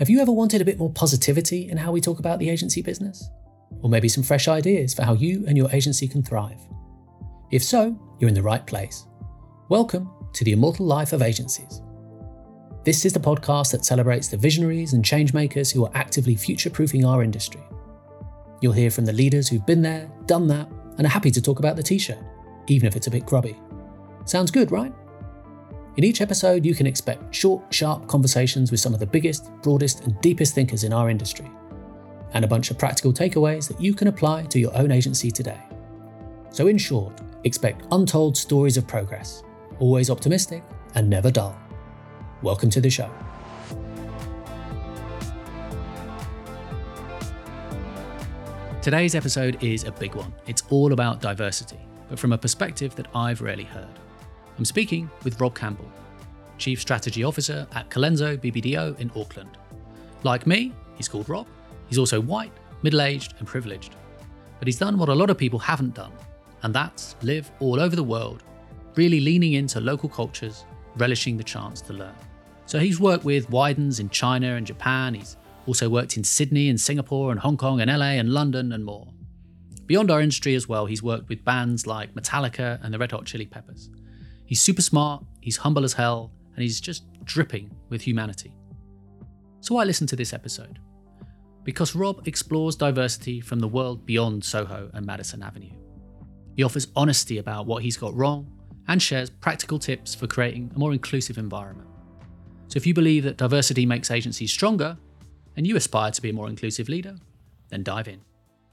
Have you ever wanted a bit more positivity in how we talk about the agency business? Or maybe some fresh ideas for how you and your agency can thrive? If so, you're in the right place. Welcome to The Immortal Life of Agencies. This is the podcast that celebrates the visionaries and changemakers who are actively future-proofing our industry. You'll hear from the leaders who've been there, done that, and are happy to talk about the t-shirt, even if it's a bit grubby. Sounds good, right? In each episode, you can expect short, sharp conversations with some of the biggest, broadest, and deepest thinkers in our industry, and a bunch of practical takeaways that you can apply to your own agency today. So in short, expect untold stories of progress, always optimistic and never dull. Welcome to the show. Today's episode is a big one. It's all about diversity, but from a perspective that I've rarely heard. I'm speaking with Rob Campbell, Chief Strategy Officer at Colenso BBDO in Auckland. Like me, he's called Rob. He's also white, middle-aged and privileged. But he's done what a lot of people haven't done, and that's live all over the world, really leaning into local cultures, relishing the chance to learn. So he's worked with Widens in China and Japan. He's also worked in Sydney and Singapore and Hong Kong and LA and London and more. Beyond our industry as well, he's worked with bands like Metallica and the Red Hot Chili Peppers. He's super smart, he's humble as hell, and he's just dripping with humanity. So I listened to this episode because Rob explores diversity from the world beyond Soho and Madison Avenue. He offers honesty about what he's got wrong and shares practical tips for creating a more inclusive environment. So if you believe that diversity makes agencies stronger and you aspire to be a more inclusive leader, then dive in.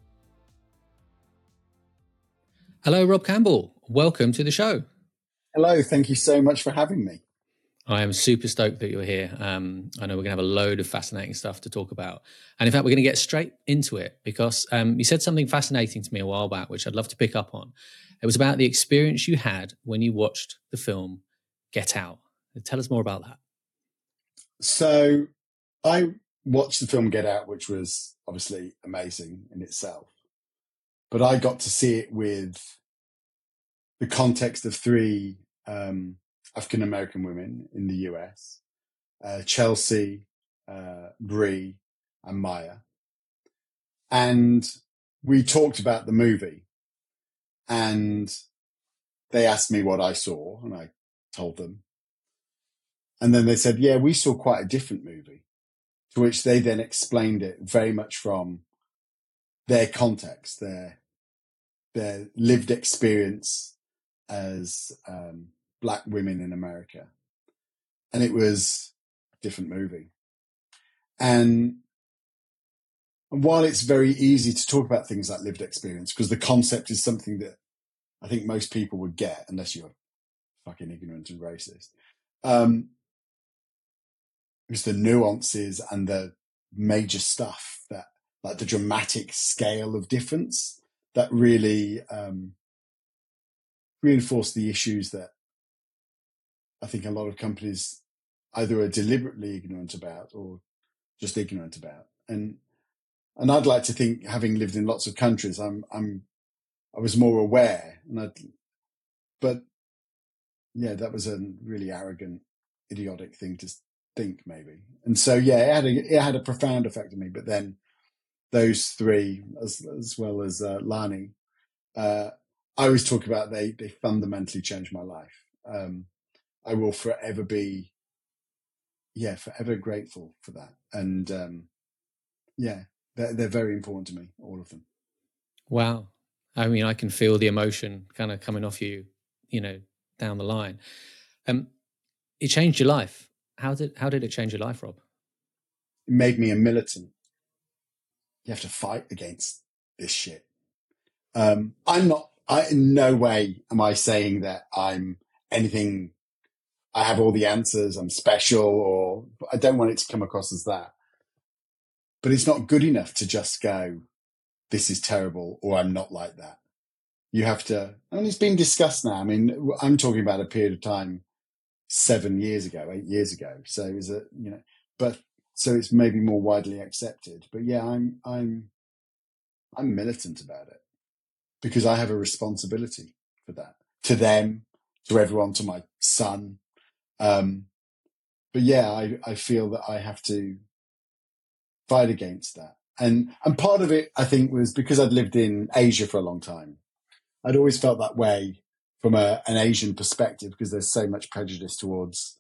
Hello, Rob Campbell. Welcome to the show. Hello, thank you so much for having me. I am super stoked that you're here. I know we're going to have a load of fascinating stuff to talk about. And in fact, we're going to get straight into it because you said something fascinating to me a while back, which I'd love to pick up on. It was about the experience you had when you watched the film Get Out. Tell us more about that. So I watched the film Get Out, which was obviously amazing in itself. But I got to see it with the context of three African-American women in the US, Chelsea, Bree, and Maya. And we talked about the movie, and they asked me what I saw, and I told them. And then they said, yeah, we saw quite a different movie, to which they then explained it very much from their context, their lived experience as Black women in America. And it was a different movie. And while it's very easy to talk about things like lived experience, because the concept is something that I think most people would get, unless you're fucking ignorant and racist, it's the nuances and the major stuff that, like the dramatic scale of difference, that really reinforce the issues that I think a lot of companies either are deliberately ignorant about or just ignorant about. And I'd like to think, having lived in lots of countries, I was more aware. But yeah, that was a really arrogant, idiotic thing to think, maybe. And so yeah, it had a profound effect on me. But then those three, as well as Lani, I always talk about they fundamentally changed my life. I will forever be, forever grateful for that. And they're very important to me, all of them. Wow. I mean, I can feel the emotion kind of coming off you, down the line. It changed your life. How did it change your life, Rob? It made me a militant. You have to fight against this shit. In no way am I saying that I'm anything, I have all the answers, I'm special, or I don't want it to come across as that. But it's not good enough to just go, this is terrible, or I'm not like that. You have to, it's been discussed now. I mean, I'm talking about a period of time 8 years ago. So it was so it's maybe more widely accepted. But yeah, I'm militant about it, because I have a responsibility for that, to them, to everyone, to my son. But yeah, I feel that I have to fight against that. And part of it, I think, was because I'd lived in Asia for a long time. I'd always felt that way from an Asian perspective, because there's so much prejudice towards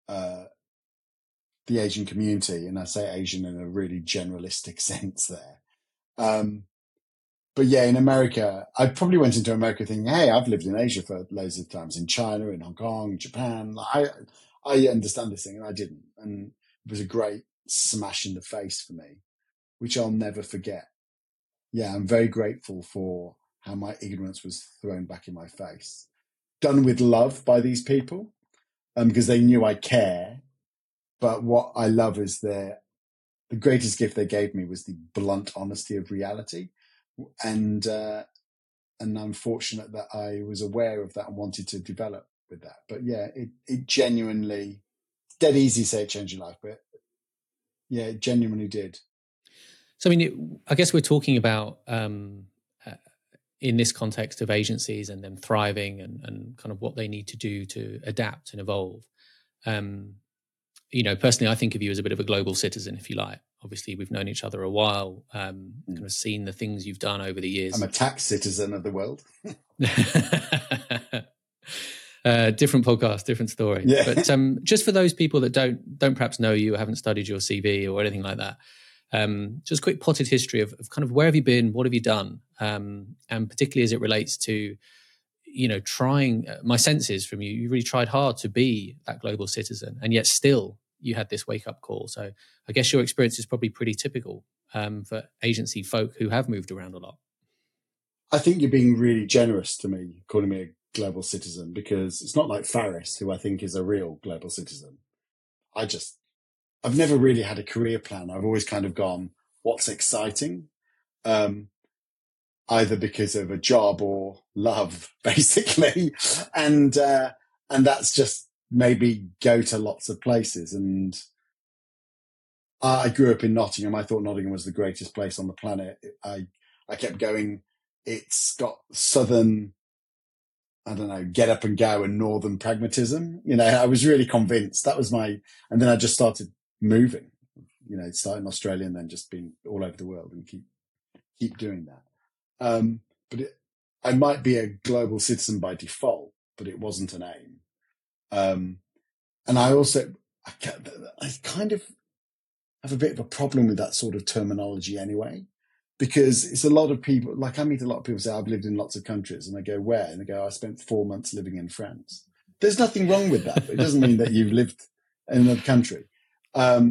the Asian community. And I say Asian in a really generalistic sense there. But yeah, in America, I probably went into America thinking, hey, I've lived in Asia for loads of times, in China, in Hong Kong, Japan. I understand this thing, and I didn't. And it was a great smash in the face for me, which I'll never forget. Yeah, I'm very grateful for how my ignorance was thrown back in my face. Done with love by these people, because they knew I care. But what I love is the greatest gift they gave me was the blunt honesty of reality. And I'm fortunate that I was aware of that and wanted to develop with that. But yeah, it genuinely, it's dead easy to say it changed your life, but yeah, it genuinely did. So, I mean, I guess we're talking about, in this context of agencies and them thriving and kind of what they need to do to adapt and evolve. Personally, I think of you as a bit of a global citizen, if you like. Obviously, we've known each other a while, kind of seen the things you've done over the years. I'm a tax citizen of the world. Different podcast, different story. Yeah. But just for those people that don't perhaps know you or haven't studied your CV or anything like that, just a quick potted history of kind of where have you been, what have you done, and particularly as it relates to, trying, my sense is from you really tried hard to be that global citizen, and yet still you had this wake-up call. So I guess your experience is probably pretty typical for agency folk who have moved around a lot. I think you're being really generous to me, calling me a global citizen, because it's not like Faris, who I think is a real global citizen. I've never really had a career plan. I've always kind of gone, what's exciting? Either because of a job or love, basically. And that's just maybe go to lots of places. And I grew up in Nottingham. I thought Nottingham was the greatest place on the planet. I kept going. It's got southern, I don't know, get up and go and northern pragmatism. I was really convinced that was and then I just started moving, started in Australia and then just being all over the world and keep doing that. But I might be a global citizen by default, but it wasn't an aim. And I kind of have a bit of a problem with that sort of terminology anyway, because it's a lot of people, like I meet a lot of people say, I've lived in lots of countries, and I go, where? And they go, I spent 4 months living in France. There's nothing wrong with that, but it doesn't mean that you've lived in another country. I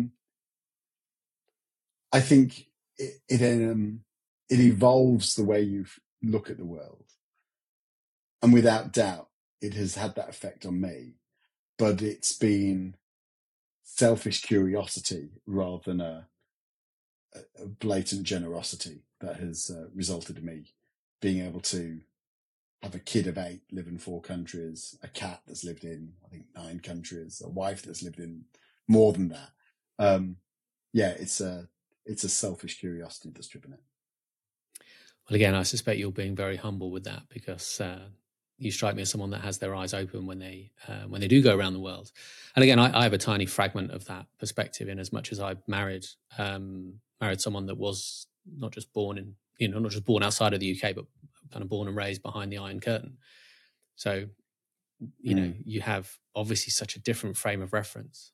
think it evolves the way you look at the world. And without doubt, it has had that effect on me, but it's been selfish curiosity rather than a blatant generosity that has resulted in me being able to have a kid of 8 live in 4 countries, a cat that's lived in, I think, 9 countries, a wife that's lived in more than that. It's a selfish curiosity that's driven it. Well, again, I suspect you're being very humble with that, because you strike me as someone that has their eyes open when they do go around the world. And again, I have a tiny fragment of that perspective, in as much as I married someone that was not just born outside of the UK, but kind of born and raised behind the Iron Curtain. So, you have obviously such a different frame of reference.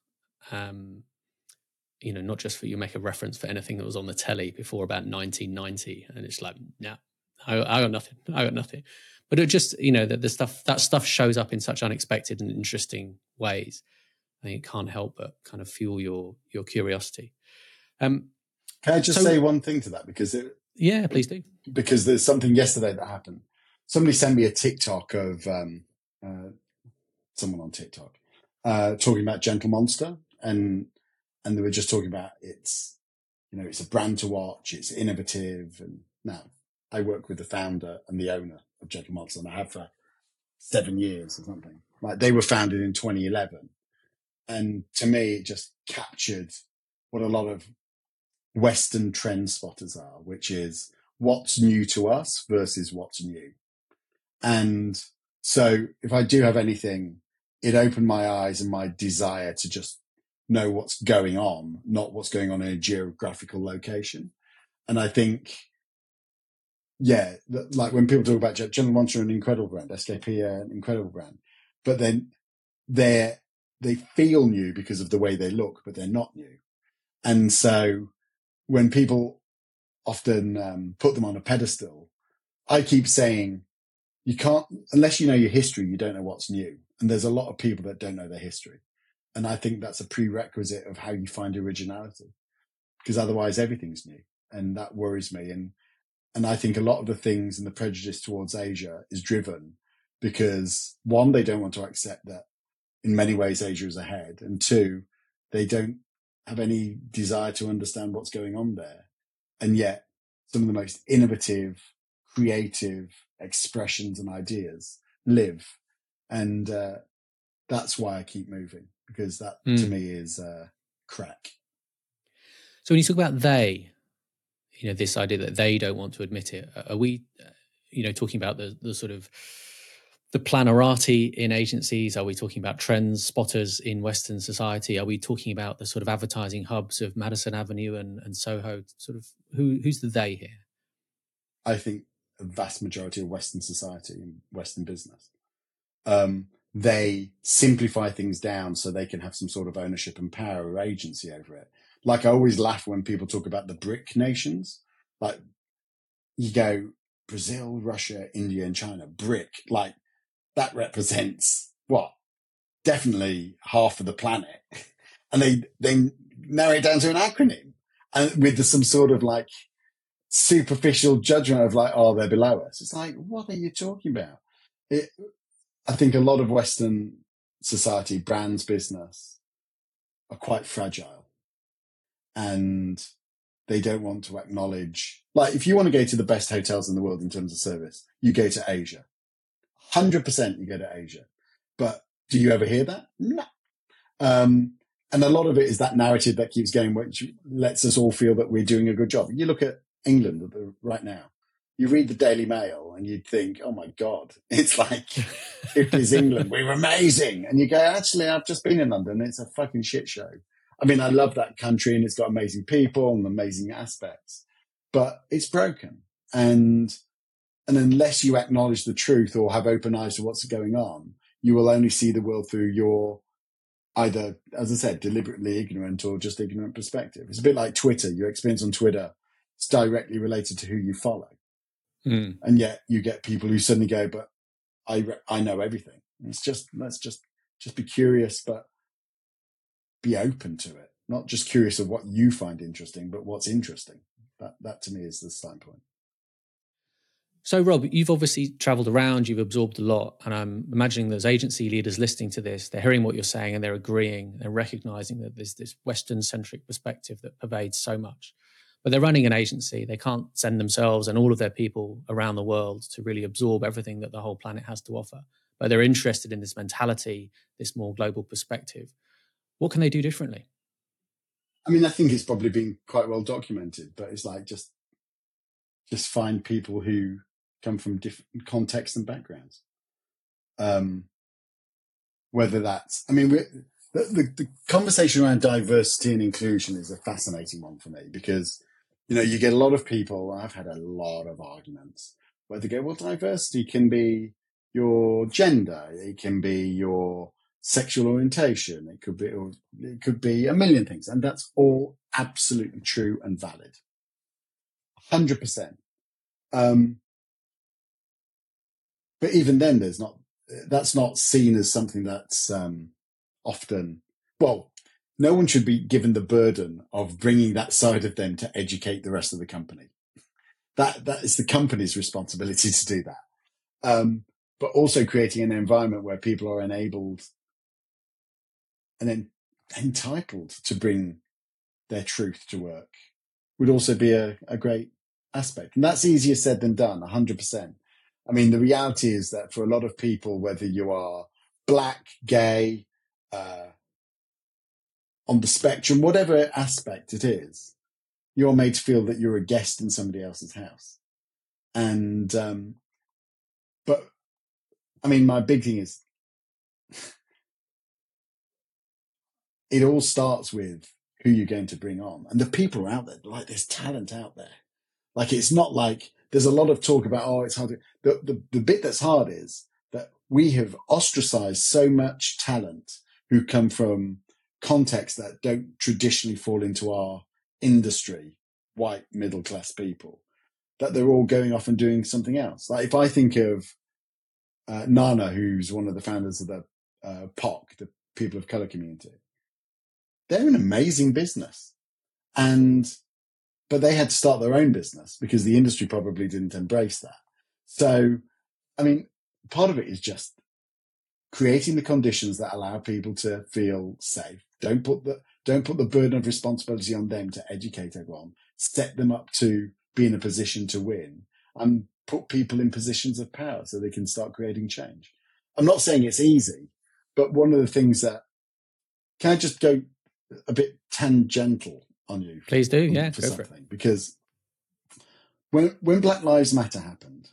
Not just for you make a reference for anything that was on the telly before about 1990, and it's like, no, I got nothing. But it just, that stuff shows up in such unexpected and interesting ways. I think it can't help but kind of fuel your curiosity. Can I just say one thing to that? Yeah, please do. Because there's something yesterday that happened. Somebody sent me a TikTok of someone on TikTok talking about Gentle Monster, and they were just talking about it's a brand to watch, it's innovative. And now I work with the founder and the owner of Gentle Monster, and I have for 7 years or something. Like, they were founded in 2011. And to me, it just captured what a lot of Western trend spotters are, which is what's new to us versus what's new. And so if I do have anything, it opened my eyes and my desire to just know what's going on, not what's going on in a geographical location. And I think, yeah, like when people talk about General Monster, an incredible brand, SKP, an incredible brand, but then they feel new because of the way they look, but they're not new. And so when people often put them on a pedestal, I keep saying, you can't, unless you know your history, you don't know what's new. And there's a lot of people that don't know their history. And I think that's a prerequisite of how you find originality, because otherwise everything's new. And that worries me. And I think a lot of the things and the prejudice towards Asia is driven because, one, they don't want to accept that in many ways Asia is ahead. And two, they don't have any desire to understand what's going on there. And yet some of the most innovative, creative expressions and ideas live. And that's why I keep moving, because that to me is crack. So when you talk about they, this idea that they don't want to admit it, are we, talking about the sort of the planarati in agencies? Are we talking about trends spotters in Western society? Are we talking about the sort of advertising hubs of Madison Avenue and Soho? Sort of who's the they here? I think a vast majority of Western society and Western business, they simplify things down so they can have some sort of ownership and power or agency over it. Like I always laugh when people talk about the BRIC nations. Like you go Brazil, Russia, India, and China, BRIC, like that represents what? Definitely half of the planet. And they narrow it down to an acronym and with some sort of like superficial judgment of like, oh, they're below us. It's like, what are you talking about? I think a lot of Western society, brands, business are quite fragile and they don't want to acknowledge, like if you want to go to the best hotels in the world in terms of service, you go to Asia. 100% you go to Asia. But do you ever hear that? No. And a lot of it is that narrative that keeps going, which lets us all feel that we're doing a good job. You look at England right now, you read the Daily Mail and you'd think, oh my God, it's like 50s England. We're amazing. And you go, actually, I've just been in London. It's a fucking shit show. I mean, I love that country and it's got amazing people and amazing aspects, but it's broken. And unless you acknowledge the truth or have open eyes to what's going on, you will only see the world through your either, as I said, deliberately ignorant or just ignorant perspective. It's a bit like Twitter. Your experience on Twitter is directly related to who you follow. And yet you get people who suddenly go, but I know everything. It's just, let's just be curious, but be open to it. Not just curious of what you find interesting, but what's interesting. That to me is the starting point. So, Rob, you've obviously traveled around, you've absorbed a lot, and I'm imagining those agency leaders listening to this, they're hearing what you're saying and they're agreeing, they're recognizing that there's this Western-centric perspective that pervades so much. But they're running an agency. They can't send themselves and all of their people around the world to really absorb everything that the whole planet has to offer. But they're interested in this mentality, this more global perspective. What can they do differently? I mean, I think it's probably been quite well documented, but it's like just find people who come from different contexts and backgrounds. Whether that's, I mean, the conversation around diversity and inclusion is a fascinating one for me because, you get a lot of people, I've had a lot of arguments where they go, well, diversity can be your gender, it can be your sexual orientation, it could be a million things. And that's all absolutely true and valid. 100%. But even then, that's not seen as something that's often, well, no one should be given the burden of bringing that side of them to educate the rest of the company. That is the company's responsibility to do that. But also creating an environment where people are enabled and then entitled to bring their truth to work would also be a great aspect. And that's easier said than done, 100%. I mean, the reality is that for a lot of people, whether you are black, gay, on the spectrum, whatever aspect it is, you're made to feel that you're a guest in somebody else's house. And, but I mean, my big thing is it all starts with who you're going to bring on and the people out there. Like, there's talent out there. Like, it's not like there's a lot of talk about, oh, it's hard. The bit that's hard is that we have ostracized so much talent who come from contexts that don't traditionally fall into our industry, white middle-class people, that they're all going off and doing something else. Like, if I think of Nana, who's one of the founders of the POC, the People of Color community, they're an amazing business. But they had to start their own business because the industry probably didn't embrace that. So, I mean, part of it is just creating the conditions that allow people to feel safe. Don't put the burden of responsibility on them to educate everyone. Set them up to be in a position to win, and put people in positions of power so they can start creating change. I'm not saying it's easy, but one of the things that, can I just go a bit tangential on you? Please do, yeah. For something, because when Black Lives Matter happened,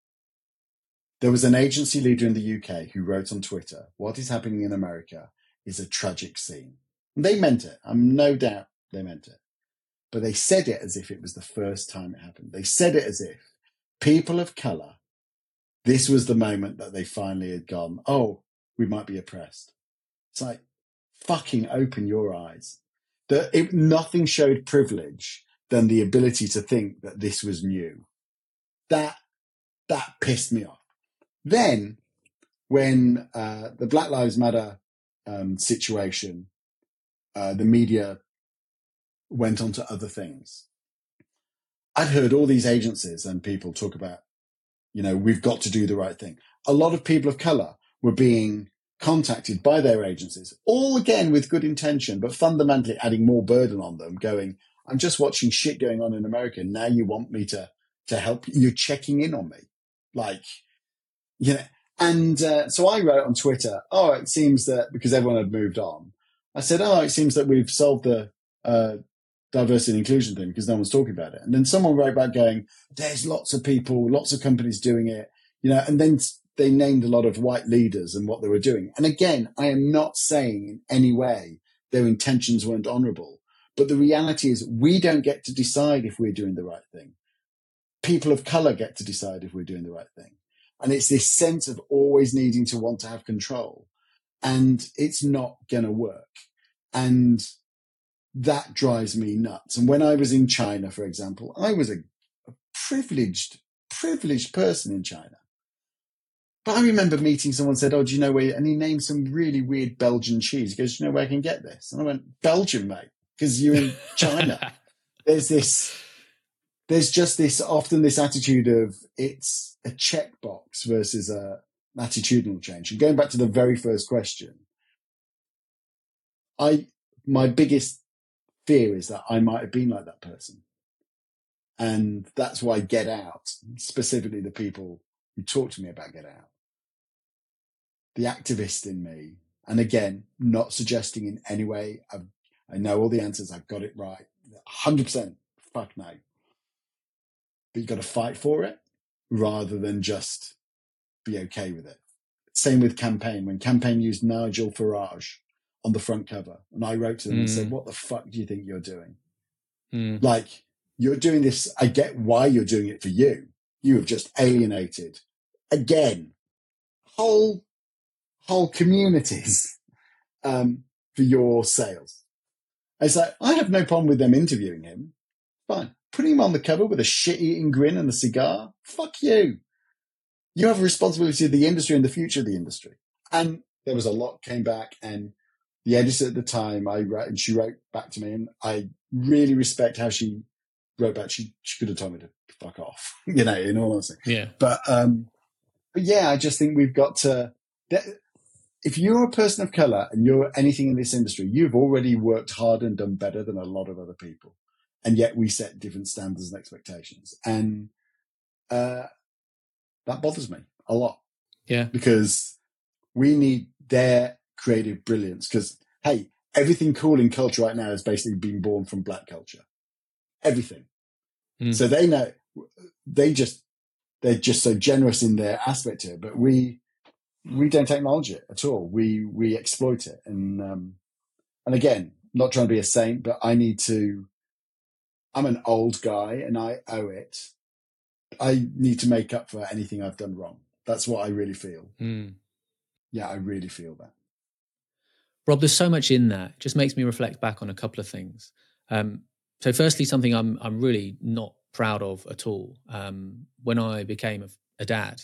there was an agency leader in the UK who wrote on Twitter, "What is happening in America is a tragic scene." And they meant it. I'm no doubt they meant it. But they said it as if it was the first time it happened. They said it as if people of color, this was the moment that they finally had gone, oh, we might be oppressed. It's like, fucking open your eyes. Nothing showed privilege than the ability to think that this was new. That pissed me off. Then, when the Black Lives Matter situation, the media went on to other things, I've heard all these agencies and people talk about, we've got to do the right thing. A lot of people of color were being contacted by their agencies, all again with good intention, but fundamentally adding more burden on them, going, I'm just watching shit going on in America. Now you want me to help? You're checking in on me. And so I wrote on Twitter, it seems that, because everyone had moved on, I said, it seems that we've solved the diversity and inclusion thing because no one's talking about it. And then someone wrote back going, there's lots of people, lots of companies doing it, and then they named a lot of white leaders and what they were doing. And again, I am not saying in any way their intentions weren't honorable, but the reality is we don't get to decide if we're doing the right thing. People of color get to decide if we're doing the right thing. And it's this sense of always needing to want to have control, and it's not going to work. And that drives me nuts. And when I was in China, for example, I was a privileged person in China. But I remember meeting someone said, do you know where, and he named some really weird Belgian cheese. He goes, do you know where I can get this? And I went, Belgium, mate, because you're in China. There's just this, often this attitude of it's a checkbox versus an attitudinal change. And going back to the very first question, my biggest fear is that I might have been like that person. And that's why Get Out, specifically the people who talk to me about Get Out, the activist in me, and again, not suggesting in any way, I know all the answers, I've got it right, 100%, fuck no. But you've got to fight for it rather than just be okay with it. Same with Campaign. When Campaign used Nigel Farage on the front cover, and I wrote to them and said, what the fuck do you think you're doing? Like, you're doing this, I get why you're doing it for you. You have just alienated, again, whole communities for your sales. It's like, I have no problem with them interviewing him. Fine. Putting him on the cover with a shit-eating grin and a cigar, fuck you. You have a responsibility to the industry and the future of the industry. And there was a lot came back, and the editor at the time, she wrote back to me, and I really respect how she wrote back. She could have told me to fuck off, in all honesty. Yeah. But yeah, I just think we've got to, if you're a person of color and you're anything in this industry, you've already worked hard and done better than a lot of other people. And yet we set different standards and expectations. And that bothers me a lot. Yeah. Because we need their creative brilliance. Because, hey, everything cool in culture right now is basically being born from Black culture. Everything. So they know, they're just so generous in their aspect here, but we don't acknowledge it at all. We exploit it. And And again, not trying to be a saint, but I'm an old guy and I owe it. I need to make up for anything I've done wrong. That's what I really feel. Yeah, I really feel that. Rob, there's so much in that. It just makes me reflect back on a couple of things. So firstly, something I'm really not proud of at all. When I became a dad,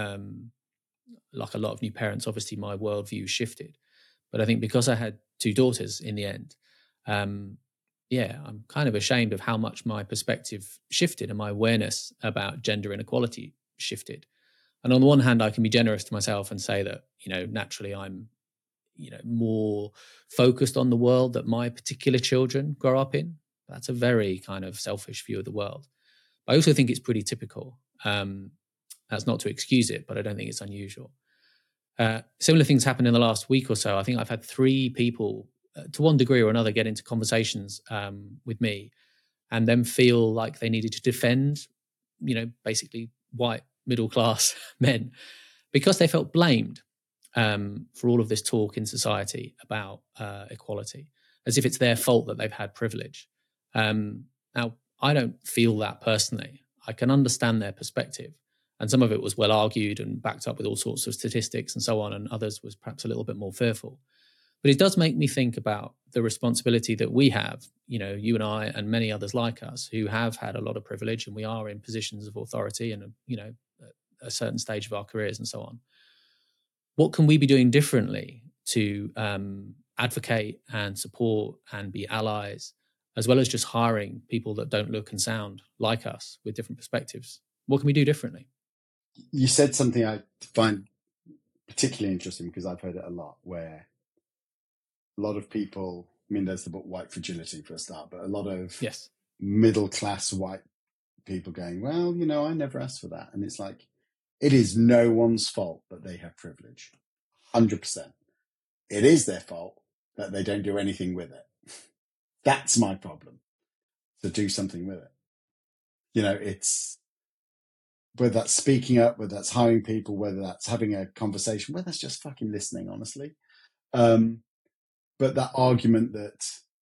like a lot of new parents, obviously my worldview shifted. But I think because I had two daughters in the end, I'm kind of ashamed of how much my perspective shifted and my awareness about gender inequality shifted. And on the one hand, I can be generous to myself and say that, naturally I'm, more focused on the world that my particular children grow up in. That's a very kind of selfish view of the world. But I also think it's pretty typical. That's not to excuse it, but I don't think it's unusual. Similar things happened in the last week or so. I think I've had 3 people, to one degree or another, get into conversations with me and then feel like they needed to defend, basically white middle-class men because they felt blamed for all of this talk in society about equality, as if it's their fault that they've had privilege. Now, I don't feel that personally. I can understand their perspective. And some of it was well argued and backed up with all sorts of statistics and so on, and others was perhaps a little bit more fearful. But it does make me think about the responsibility that we have, you and I and many others like us who have had a lot of privilege and we are in positions of authority and, a certain stage of our careers and so on. What can we be doing differently to advocate and support and be allies, as well as just hiring people that don't look and sound like us with different perspectives? What can we do differently? You said something I find particularly interesting because I've heard it a lot, where a lot of people, there's the book White Fragility for a start, but a lot of middle-class white people going, well, I never asked for that. And it's like, it is no one's fault that they have privilege. 100%. It is their fault that they don't do anything with it. That's my problem. To do something with it. It's whether that's speaking up, whether that's hiring people, whether that's having a conversation, whether that's just fucking listening, honestly. But that argument that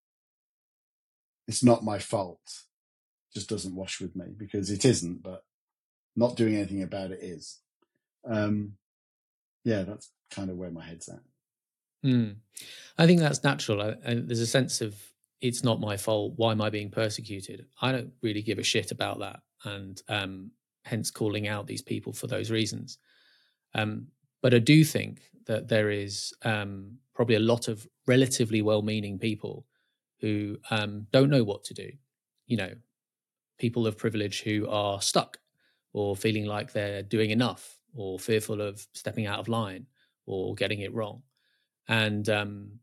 it's not my fault just doesn't wash with me, because it isn't, but not doing anything about it is. That's kind of where my head's at. I think that's natural. There's a sense of, it's not my fault. Why am I being persecuted? I don't really give a shit about that. And hence calling out these people for those reasons. But I do think that there is probably a lot of relatively well-meaning people who don't know what to do. People of privilege who are stuck or feeling like they're doing enough or fearful of stepping out of line or getting it wrong. And, and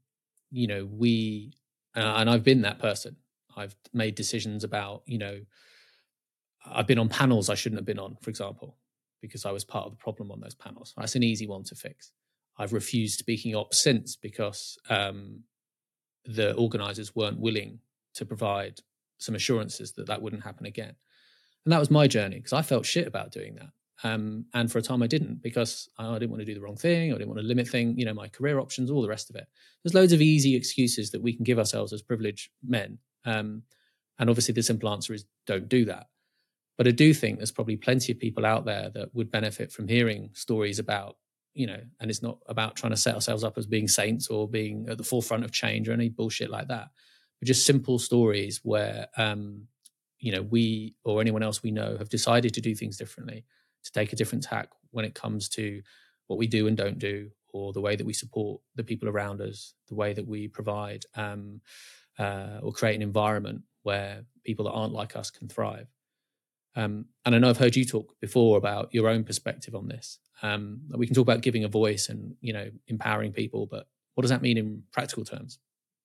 I've been that person. I've made decisions about, I've been on panels I shouldn't have been on, for example, because I was part of the problem on those panels. That's an easy one to fix. I've refused speaking up since because the organisers weren't willing to provide some assurances that wouldn't happen again. And that was my journey, because I felt shit about doing that. And for a time I didn't, because I didn't want to do the wrong thing. I didn't want to limit my career options, all the rest of it. There's loads of easy excuses that we can give ourselves as privileged men. And obviously the simple answer is don't do that. But I do think there's probably plenty of people out there that would benefit from hearing stories about, and it's not about trying to set ourselves up as being saints or being at the forefront of change or any bullshit like that, but just simple stories where, we or anyone else we know have decided to do things differently, to take a different tack when it comes to what we do and don't do, or the way that we support the people around us, the way that we provide or create an environment where people that aren't like us can thrive. And I know I've heard you talk before about your own perspective on this. We can talk about giving a voice and, empowering people, but what does that mean in practical terms?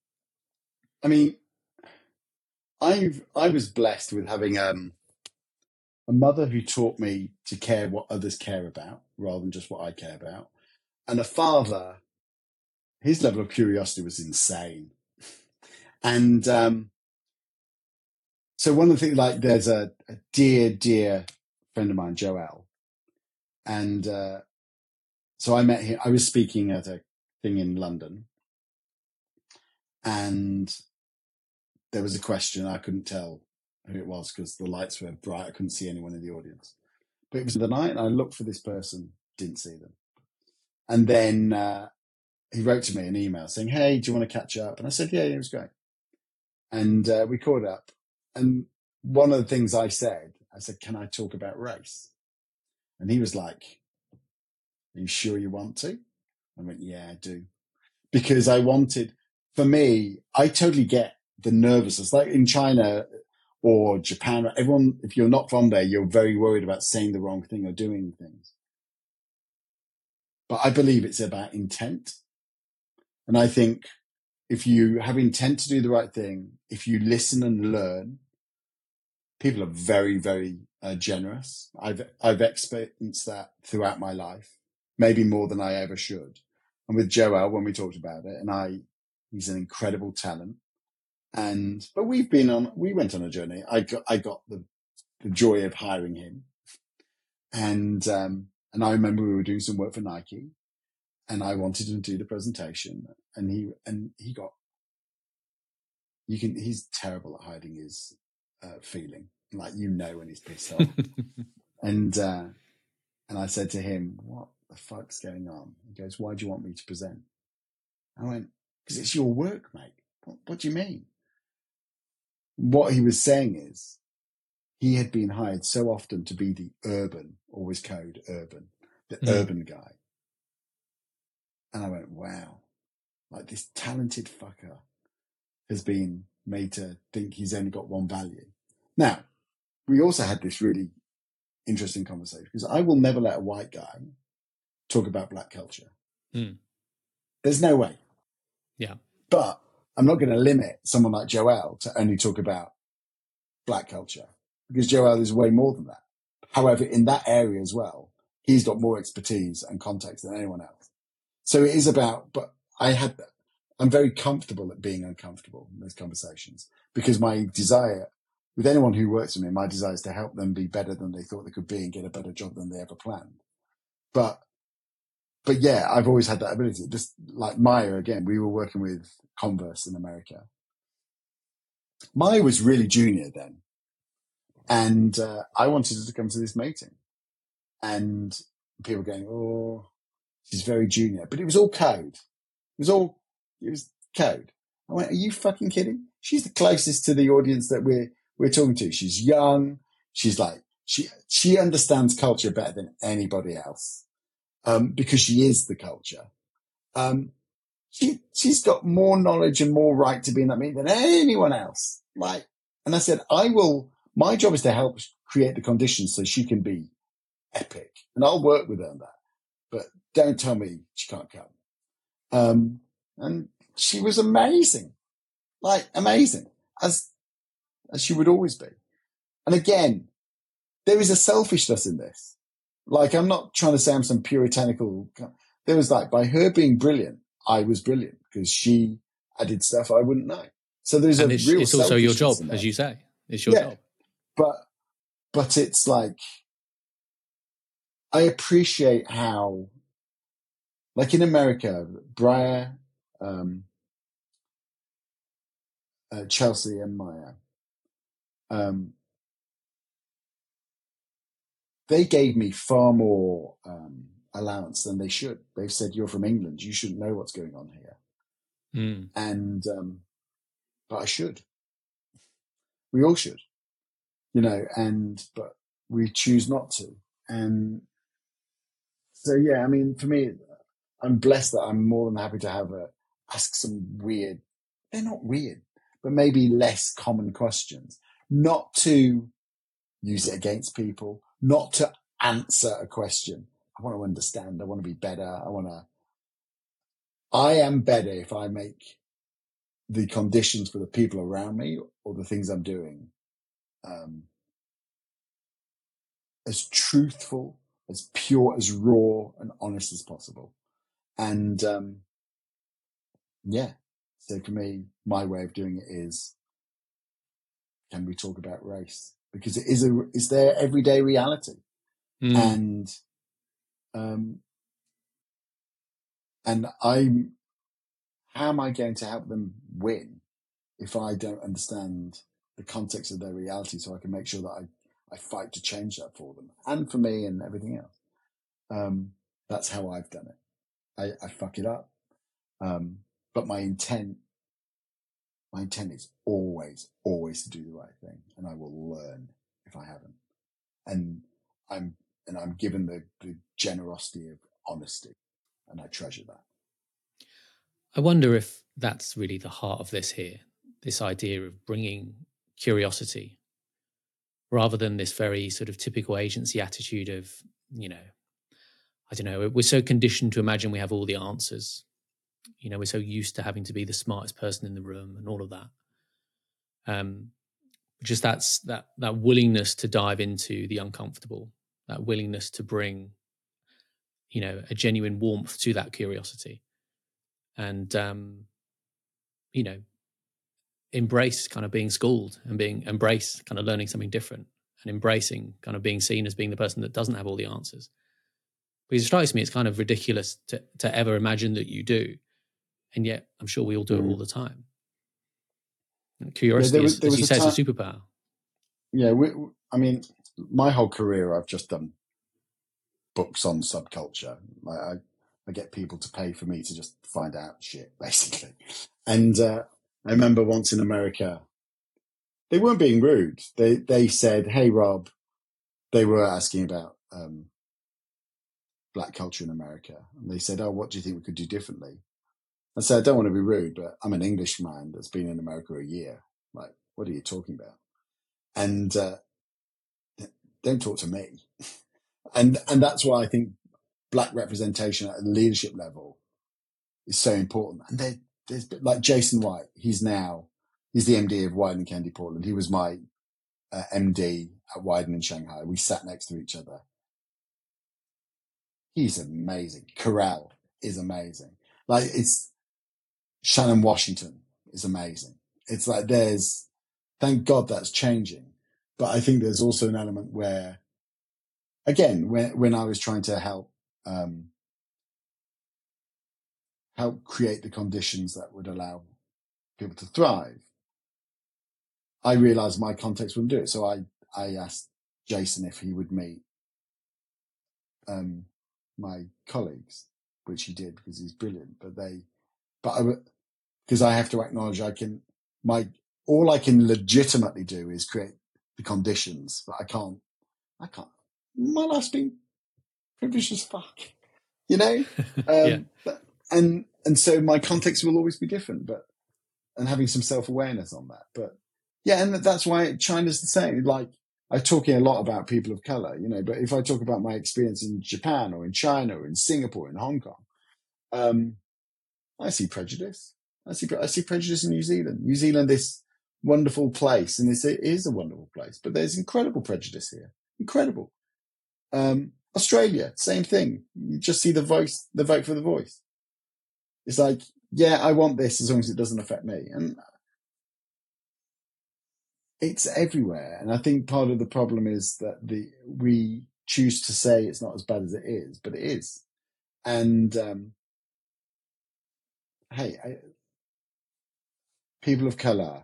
I was blessed with having a mother who taught me to care what others care about rather than just what I care about, and a father, his level of curiosity was insane. And so one of the things, like, there's a dear friend of mine, Joel, and so I met him. I was speaking at a thing in London, And there was a question. I couldn't tell who it was because the lights were bright. I couldn't see anyone in the audience. But it was the night, and I looked for this person, didn't see them. And then he wrote to me an email saying, "Hey, do you want to catch up?" And I said, "Yeah, it was great." And we caught up. And one of the things I said, "Can I talk about race?" And he was like, "Are you sure you want to?" I went, "Yeah, I do." Because for me, I totally get the nervousness. Like in China or Japan, everyone, if you're not from there, you're very worried about saying the wrong thing or doing things. But I believe it's about intent. And I think if you have intent to do the right thing, if you listen and learn, people are very, very generous. I've experienced that throughout my life, maybe more than I ever should. And with Joel, when we talked about it, he's an incredible talent. But we went on a journey. I got the joy of hiring him. And I remember we were doing some work for Nike, and I wanted him to do the presentation, and he's terrible at hiding his feeling. Like, when he's pissed off. And I said to him, "What the fuck's going on?" He goes, "Why do you want me to present?" I went, "Because it's your work, mate. What do you mean?" What he was saying is he had been hired so often to be the urban guy. And I went, wow, like this talented fucker has been made to think he's only got one value. Now, we also had this really interesting conversation because I will never let a white guy talk about black culture. There's no way. Yeah. But I'm not going to limit someone like Joel to only talk about black culture because Joel is way more than that. However, in that area as well, he's got more expertise and context than anyone else. So it is about, but I'm very comfortable at being uncomfortable in those conversations because my desire with anyone who works with me, my desire is to help them be better than they thought they could be and get a better job than they ever planned. But yeah, I've always had that ability. Just like Maya, again, we were working with Converse in America. Maya was really junior then. And I wanted her to come to this meeting. And people were going, "Oh, she's very junior." But it was all code. It was code. I went, "Are you fucking kidding? She's the closest to the audience that we're talking to. She's young. She's like, she understands culture better than anybody else. Because she is the culture. She's got more knowledge and more right to be in that meeting than anyone else." And I said, my job is to help create the conditions so she can be epic. And I'll work with her on that. But don't tell me she can't come. And she was amazing. Amazing. As she would always be. And again, there is a selfishness in this. I'm not trying to say I'm some puritanical. There was by her being brilliant, I was brilliant because she added stuff I wouldn't know. So there's it's also your job, as you say. It's your job. But it's I appreciate how, in America, Briar, Chelsea and Maya, they gave me far more allowance than they should. They've said, "You're from England. You shouldn't know what's going on here." And but I should. We all should, but we choose not to. And so, yeah, I mean, for me, I'm blessed that I'm more than happy to ask some weird, they're not weird, but maybe less common questions, not to use it against people, not to answer a question. I want to understand. I want to be better. I am better if I make the conditions for the people around me or the things I'm doing as truthful, as pure, as raw and honest as possible. And so for me, my way of doing it is, can we talk about race? Because it's their everyday reality. And I'm how am I going to help them win if I don't understand the context of their reality, so I can make sure that I fight to change that for them and for me and everything else. That's how I've done it. I fuck it up. But my intent is always to do the right thing, and I will learn if I haven't. And I'm given the generosity of honesty, and I treasure that. I wonder if that's really the heart of this here, this idea of bringing curiosity rather than this very sort of typical agency attitude of, I don't know, we're so conditioned to imagine we have all the answers. We're so used to having to be the smartest person in the room and all of that. Just that willingness to dive into the uncomfortable, that willingness to bring, a genuine warmth to that curiosity. And, embrace kind of being schooled and embrace kind of learning something different and embracing kind of being seen as being the person that doesn't have all the answers. Because it strikes me, it's kind of ridiculous to ever imagine that you do. And yet I'm sure we all do it all the time. And curiosity, as you say, is a superpower. Yeah. I mean, my whole career, I've just done books on subculture. I get people to pay for me to just find out shit, basically. And I remember once in America, they weren't being rude. They said, "Hey, Rob," they were asking about black culture in America. And they said, "Oh, what do you think we could do differently?" I said, "I don't want to be rude, but I'm an Englishman that's been in America a year. Like, what are you talking about?" And don't talk to me. And that's why I think black representation at a leadership level is so important. And there's like Jason White. He's the MD of Wieden Kennedy Portland. He was my MD at Wieden in Shanghai. We sat next to each other. He's amazing. Corral is amazing. Like, it's Shannon Washington is amazing. It's like thank God that's changing. But I think there's also an element where, again, when I was trying to help create the conditions that would allow people to thrive, I realized my context wouldn't do it. So I asked Jason if he would meet my colleagues, which he did because he's brilliant. Because I have to acknowledge all I can legitimately do is create the conditions, but I can't. My life's been privileged as fuck, Yeah. And so my context will always be different, and having some self-awareness on that. But yeah, and that's why China's the same. Like, I'm talking a lot about people of color, but if I talk about my experience in Japan or in China or in Singapore, in Hong Kong, I see prejudice. I see prejudice in New Zealand. New Zealand, this wonderful place, and it is a wonderful place, but there's incredible prejudice here. Incredible. Australia, same thing. You just see the vote for the voice. It's like, yeah, I want this as long as it doesn't affect me. And it's everywhere. And I think part of the problem is that we choose to say it's not as bad as it is, but it is. And people of color,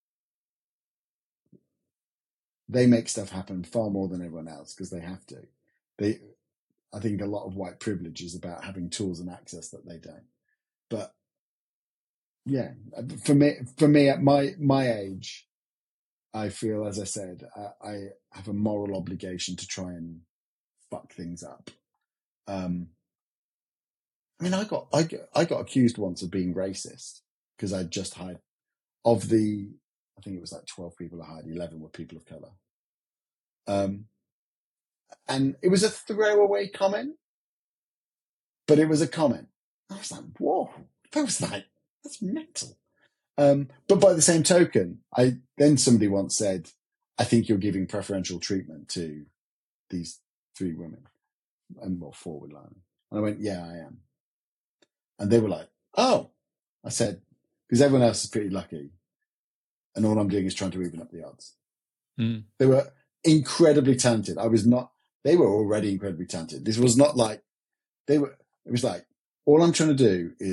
they make stuff happen far more than everyone else because they have to. I think a lot of white privilege is about having tools and access that they don't. But yeah, for me at my age, I feel, as I said, I have a moral obligation to try and fuck things up. I mean, I got accused once of being racist because I'd just hired, I think it was like 12 people I hired, 11 were people of color. And it was a throwaway comment, but it was a comment. I was like, whoa, that's mental. But by the same token, then somebody once said, "I think you're giving preferential treatment to these 3 women," and 4 with Lana. And I went, "Yeah, I am." And they were like, "Oh," I said, because everyone else is pretty lucky, and all I'm doing is trying to even up the odds. Mm. They were incredibly talented. I was not. They were already incredibly talented. This was not like it was like, all I'm trying to do is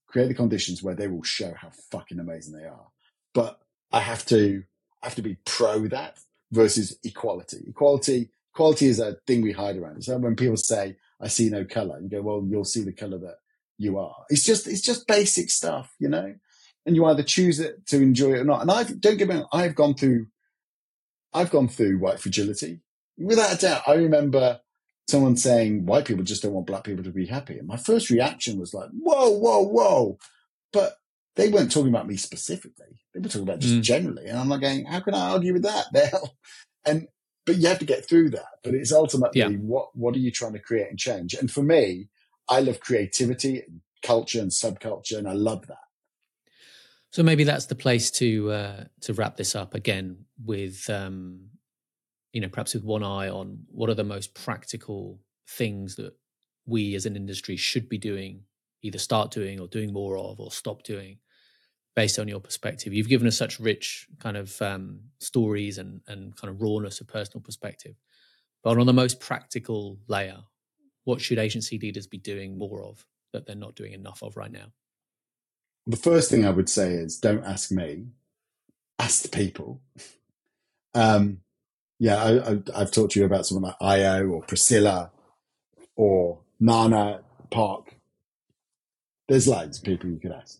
create the conditions where they will show how fucking amazing they are. But I have to be pro that versus equality. Equality is a thing we hide around. So when people say, I see no color, you go, well, you'll see the color that you are. It's just basic stuff, you know, and you either choose it to enjoy it or not. And don't get me wrong, I've gone through white fragility. Without a doubt, I remember someone saying white people just don't want black people to be happy. And my first reaction was like, whoa, whoa, whoa. But they weren't talking about me specifically. They were talking about just generally. And I'm like going, how can I argue with that? But you have to get through that. But it's ultimately what are you trying to create and change? And for me, I love creativity and culture and subculture, and I love that. So maybe that's the place to wrap this up again with, perhaps with one eye on what are the most practical things that we as an industry should be doing, either start doing or doing more of or stop doing, based on your perspective. You've given us such rich kind of stories and kind of rawness of personal perspective. But on the most practical layer, what should agency leaders be doing more of that they're not doing enough of right now? The first thing I would say is don't ask me, ask the people. I've talked to you about someone like IO or Priscilla or Nana Park. There's loads of people you could ask.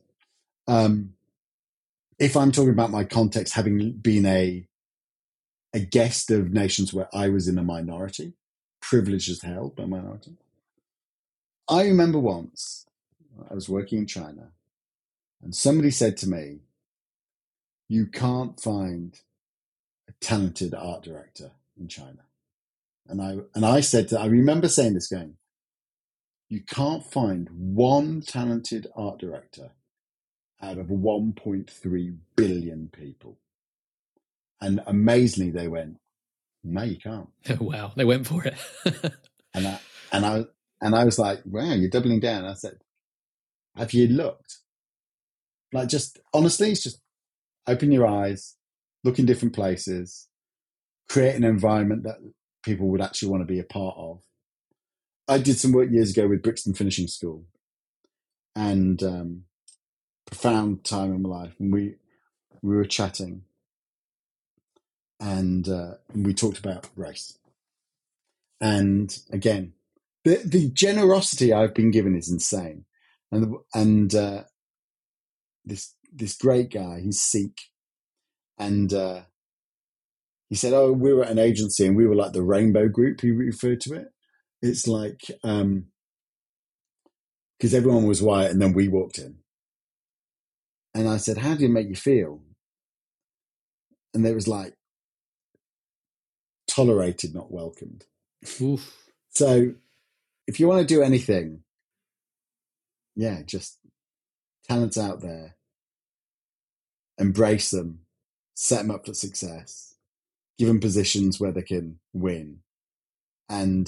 If I'm talking about my context, having been a guest of nations where I was in a minority, privileged as hell, but minority. I remember once I was working in China and somebody said to me, you can't find a talented art director in China. And I said I remember saying this going, you can't find one talented art director out of 1.3 billion people. And amazingly, they went, no, you can't. Wow, they went for it. and I was like, wow, you're doubling down. I said, have you looked? Like, just honestly, it's just open your eyes, look in different places, create an environment that people would actually want to be a part of. I did some work years ago with Brixton Finishing School, and profound time in my life. And we were chatting, and we talked about race. And again, the generosity I've been given is insane. And this great guy, he's Sikh, and he said, "Oh, we were at an agency, and we were like the rainbow group." He referred to it. It's like because everyone was white, and then we walked in, and I said, "How did it make you feel?" And there was like tolerated, not welcomed. Oof. So if you want to do anything, just talents out there, embrace them, set them up for success, give them positions where they can win, and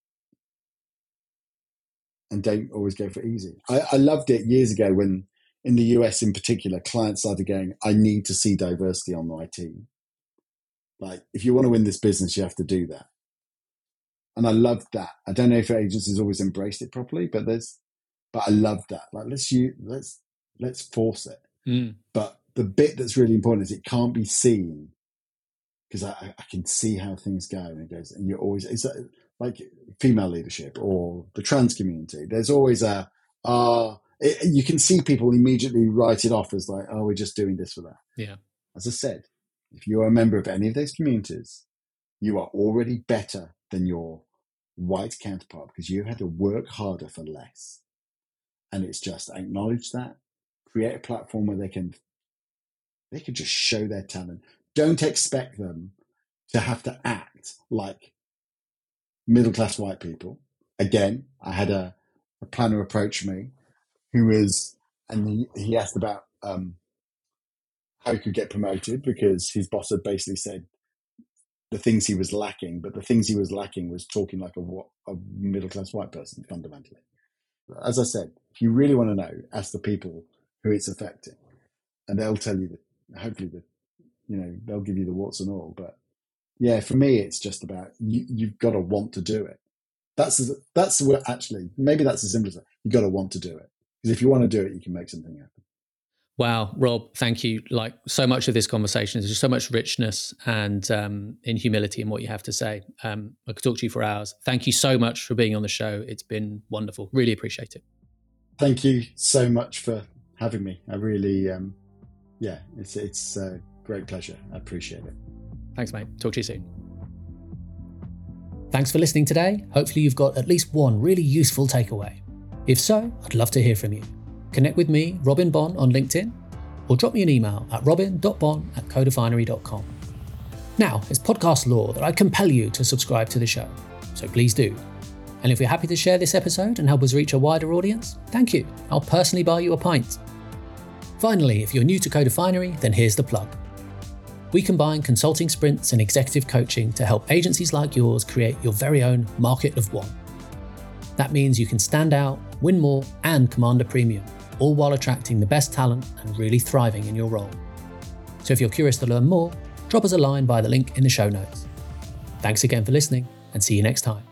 don't always go for easy. I loved it years ago when, in the US in particular, clients started going, I need to see diversity on my team. Like, if you want to win this business, you have to do that. And I loved that. I don't know if agencies always embraced it properly, but I loved that. Like, let's force it. But the bit that's really important is it can't be seen, because I can see how things go, and it goes, and you're always, it's like female leadership or the trans community. There's always you can see people immediately write it off as like, oh, we're just doing this for that. Yeah. As I said, if you're a member of any of those communities, you are already better than your white counterpart because you had to work harder for less. And it's just acknowledge that, create a platform where they can just show their talent. Don't expect them to have to act like middle-class white people. Again, I had a planner approach me he asked about how he could get promoted because his boss had basically said the things he was lacking, but the things he was lacking was talking like a middle-class white person, fundamentally. As I said, if you really want to know, ask the people who it's affecting, and they'll tell you that, hopefully, they'll give you the warts and all. But yeah, for me, it's just about you've got to want to do it. That's what actually, maybe that's as simple as that. You've got to want to do it. Because if you want to do it, you can make something happen. Wow, Rob, thank you. Like, so much of this conversation, there's just so much richness and in humility in what you have to say. I could talk to you for hours. Thank you so much for being on the show. It's been wonderful. Really appreciate it. Thank you so much for having me. I really, it's a great pleasure. I appreciate it. Thanks, mate. Talk to you soon. Thanks for listening today. Hopefully you've got at least one really useful takeaway. If so, I'd love to hear from you. Connect with me, Robin Bonn, on LinkedIn, or drop me an email at robin.bonn@codefinery.com. Now, it's podcast law that I compel you to subscribe to the show, so please do. And if you're happy to share this episode and help us reach a wider audience, thank you. I'll personally buy you a pint. Finally, if you're new to Codefinery, then here's the plug. We combine consulting sprints and executive coaching to help agencies like yours create your very own market of one. That means you can stand out, win more, and command a premium, all while attracting the best talent and really thriving in your role. So if you're curious to learn more, drop us a line via the link in the show notes. Thanks again for listening, and see you next time.